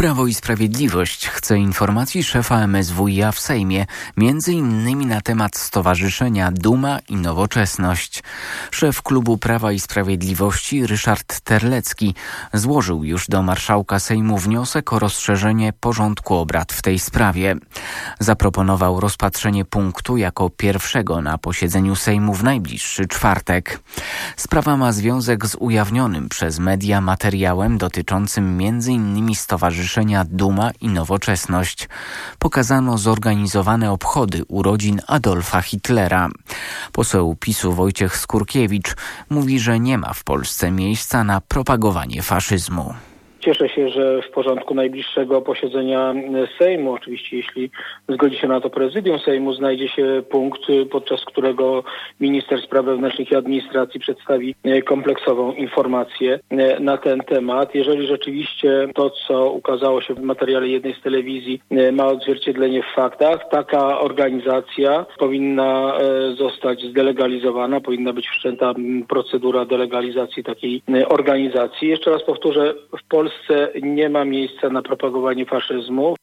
Prawo i Sprawiedliwość chce informacji szefa MSWiA w Sejmie, między innymi na temat Stowarzyszenia Duma i Nowoczesność. Szef klubu Prawa i Sprawiedliwości Ryszard Terlecki złożył już do marszałka Sejmu wniosek o rozszerzenie porządku obrad w tej sprawie. Zaproponował rozpatrzenie punktu jako pierwszego na posiedzeniu Sejmu w najbliższy czwartek. Sprawa ma związek z ujawnionym przez media materiałem dotyczącym m.in. Stowarzyszenia Duma i Nowoczesność. Pokazano zorganizowane obchody urodzin Adolfa Hitlera. Poseł PiS-u Wojciech Skurkiewicz mówi, że nie ma w Polsce miejsca na propagowanie faszyzmu. Cieszę się, że w porządku najbliższego posiedzenia Sejmu, oczywiście jeśli zgodzi się na to prezydium Sejmu, znajdzie się punkt, podczas którego minister spraw wewnętrznych i administracji przedstawi kompleksową informację na ten temat. Jeżeli rzeczywiście to, co ukazało się w materiale jednej z telewizji, ma odzwierciedlenie w faktach, taka organizacja powinna zostać zdelegalizowana, powinna być wszczęta procedura delegalizacji takiej organizacji. Jeszcze raz powtórzę, w Polsce nie ma miejsca na propagowanie faszyzmu.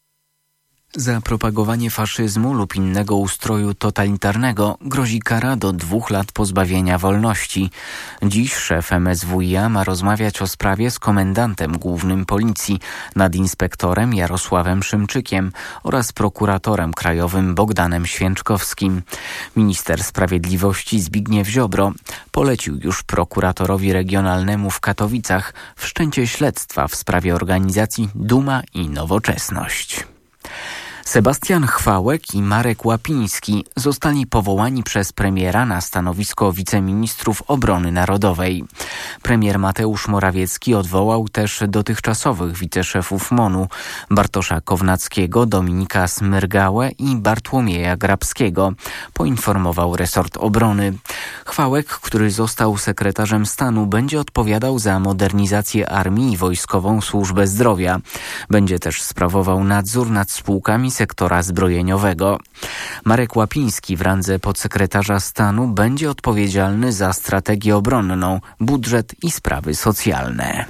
Za propagowanie faszyzmu lub innego ustroju totalitarnego grozi kara do 2 lat pozbawienia wolności. Dziś szef MSWiA ma rozmawiać o sprawie z komendantem głównym policji, nadinspektorem Jarosławem Szymczykiem oraz prokuratorem krajowym Bogdanem Święczkowskim. Minister Sprawiedliwości Zbigniew Ziobro polecił już prokuratorowi regionalnemu w Katowicach wszczęcie śledztwa w sprawie organizacji Duma i Nowoczesność. Sebastian Chwałek i Marek Łapiński zostali powołani przez premiera na stanowisko wiceministrów obrony narodowej. Premier Mateusz Morawiecki odwołał też dotychczasowych wiceszefów MON-u Bartosza Kownackiego, Dominika Smyrgałę i Bartłomieja Grabskiego, poinformował resort obrony. Chwałek, który został sekretarzem stanu, będzie odpowiadał za modernizację armii i wojskową służbę zdrowia. Będzie też sprawował nadzór nad spółkami sektora zbrojeniowego. Marek Łapiński w randze podsekretarza stanu będzie odpowiedzialny za strategię obronną, budżet i sprawy socjalne.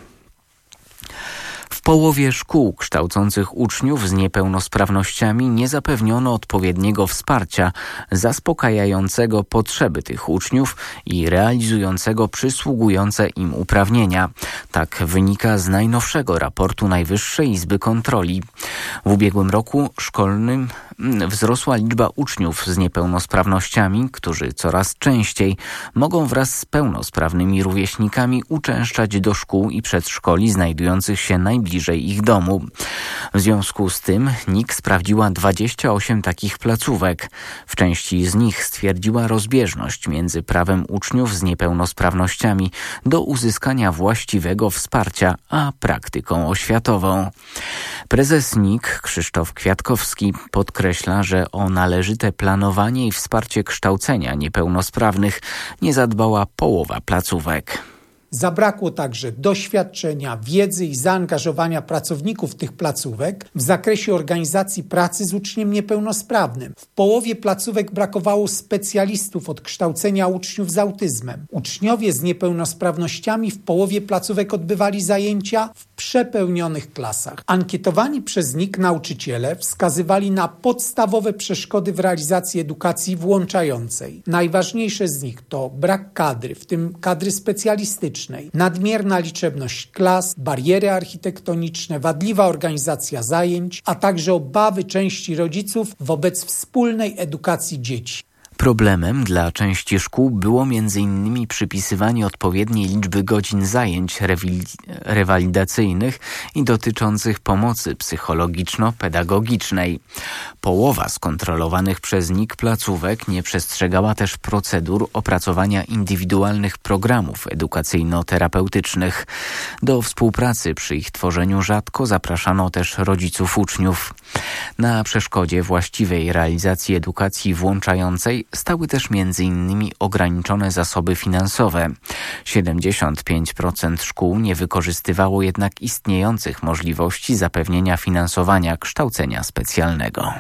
W połowie szkół kształcących uczniów z niepełnosprawnościami nie zapewniono odpowiedniego wsparcia zaspokajającego potrzeby tych uczniów i realizującego przysługujące im uprawnienia. Tak wynika z najnowszego raportu Najwyższej Izby Kontroli. W ubiegłym roku szkolnym wzrosła liczba uczniów z niepełnosprawnościami, którzy coraz częściej mogą wraz z pełnosprawnymi rówieśnikami uczęszczać do szkół i przedszkoli znajdujących się najbliżej ich domu. W związku z tym NIK sprawdziła 28 takich placówek. W części z nich stwierdziła rozbieżność między prawem uczniów z niepełnosprawnościami do uzyskania właściwego wsparcia, a praktyką oświatową. Prezes NIK Krzysztof Kwiatkowski podkreśla, że o należyte planowanie i wsparcie kształcenia niepełnosprawnych nie zadbała połowa placówek. Zabrakło także doświadczenia, wiedzy i zaangażowania pracowników tych placówek w zakresie organizacji pracy z uczniem niepełnosprawnym. W połowie placówek brakowało specjalistów od kształcenia uczniów z autyzmem. Uczniowie z niepełnosprawnościami w połowie placówek odbywali zajęcia w przepełnionych klasach. Ankietowani przez NIK nauczyciele wskazywali na podstawowe przeszkody w realizacji edukacji włączającej. Najważniejsze z nich to brak kadry, w tym kadry specjalistycznej, nadmierna liczebność klas, bariery architektoniczne, wadliwa organizacja zajęć, a także obawy części rodziców wobec wspólnej edukacji dzieci. Problemem dla części szkół było m.in. przypisywanie odpowiedniej liczby godzin zajęć rewalidacyjnych i dotyczących pomocy psychologiczno-pedagogicznej. Połowa skontrolowanych przez NIK placówek nie przestrzegała też procedur opracowania indywidualnych programów edukacyjno-terapeutycznych. Do współpracy przy ich tworzeniu rzadko zapraszano też rodziców uczniów. Na przeszkodzie właściwej realizacji edukacji włączającej stały też m.in. ograniczone zasoby finansowe. 75% szkół nie wykorzystywało jednak istniejących możliwości zapewnienia finansowania kształcenia specjalnego.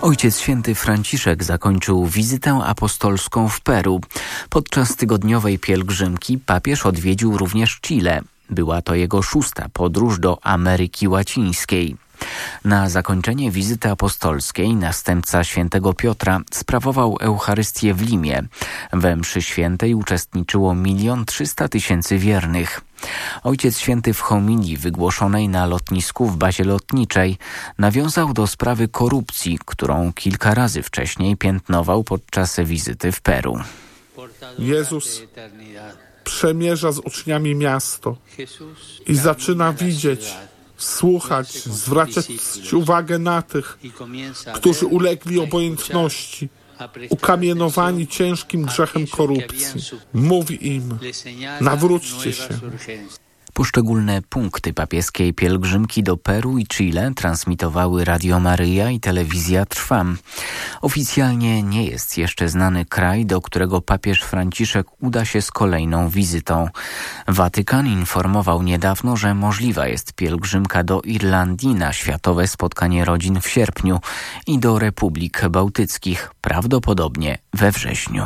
Ojciec Święty Franciszek zakończył wizytę apostolską w Peru. Podczas tygodniowej pielgrzymki papież odwiedził również Chile. Była to jego 6. podróż do Ameryki Łacińskiej. Na zakończenie wizyty apostolskiej następca świętego Piotra sprawował Eucharystię w Limie. We mszy świętej uczestniczyło 1 300 000 wiernych. Ojciec Święty w homilii wygłoszonej na lotnisku w bazie lotniczej nawiązał do sprawy korupcji, którą kilka razy wcześniej piętnował podczas wizyty w Peru. Jezus przemierza z uczniami miasto i zaczyna widzieć, słuchać, zwracać uwagę na tych, którzy ulegli obojętności, ukamienowani ciężkim grzechem korupcji. Mówi im: nawróćcie się. Poszczególne punkty papieskiej pielgrzymki do Peru i Chile transmitowały Radio Maryja i Telewizja Trwam. Oficjalnie nie jest jeszcze znany kraj, do którego papież Franciszek uda się z kolejną wizytą. Watykan informował niedawno, że możliwa jest pielgrzymka do Irlandii na Światowe Spotkanie Rodzin w sierpniu i do Republik Bałtyckich, prawdopodobnie we wrześniu.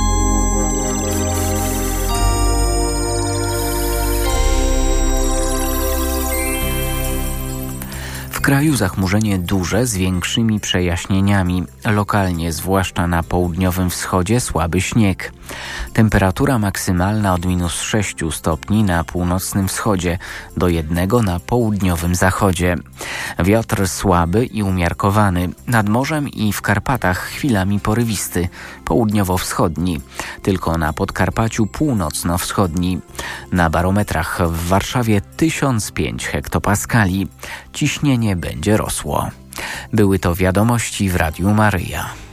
W kraju zachmurzenie duże z większymi przejaśnieniami. Lokalnie, zwłaszcza na południowym wschodzie, słaby śnieg. Temperatura maksymalna od -6 stopni na północnym wschodzie do 1 na południowym zachodzie. Wiatr słaby i umiarkowany. Nad morzem i w Karpatach chwilami porywisty, południowo-wschodni. Tylko na Podkarpaciu północno-wschodni. Na barometrach w Warszawie 1005 hektopaskali. Ciśnienie będzie rosło. Były to wiadomości w Radiu Maryja.